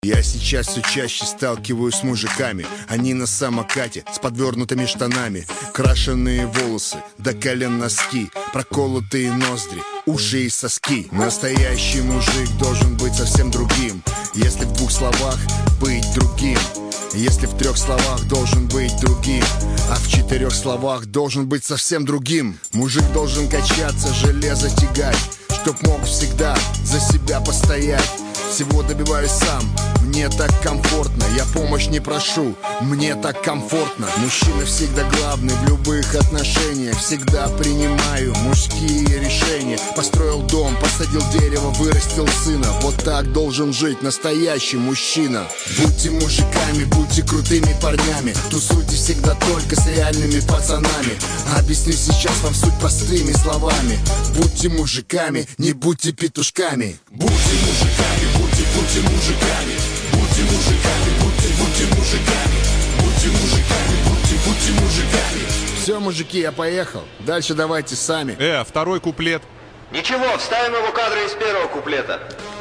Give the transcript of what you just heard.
Я сейчас все чаще сталкиваюсь с мужиками. Они на самокате, с подвернутыми штанами, крашеные волосы, до колен носки, проколотые ноздри, уши и соски. Настоящий мужик должен быть совсем другим. Если в 2 словах быть другим, если в 3 словах должен быть другим, а в 4 словах должен быть совсем другим. Мужик должен качаться, железо тягать, чтоб мог всегда за себя постоять. Всего добиваюсь сам, мне так комфортно. Я помощь не прошу, мне так комфортно. Мужчина всегда главный в любых отношениях. Всегда принимаю мужские решения. Построил дом, посадил дерево, вырастил сына. Вот так должен жить настоящий мужчина. Будьте мужиками, будьте крутыми парнями. Тусуйте всегда только с реальными пацанами. Объясню сейчас вам суть простыми словами. Будьте мужиками, не будьте петушками. Будьте мужиками, будьте мужиками, будьте мужиками, будьте мужиками, будьте мужиками, будьте мужиками. Все, мужики, я поехал. Дальше давайте сами. Второй куплет. Ничего, вставим его кадры из 1-го куплета.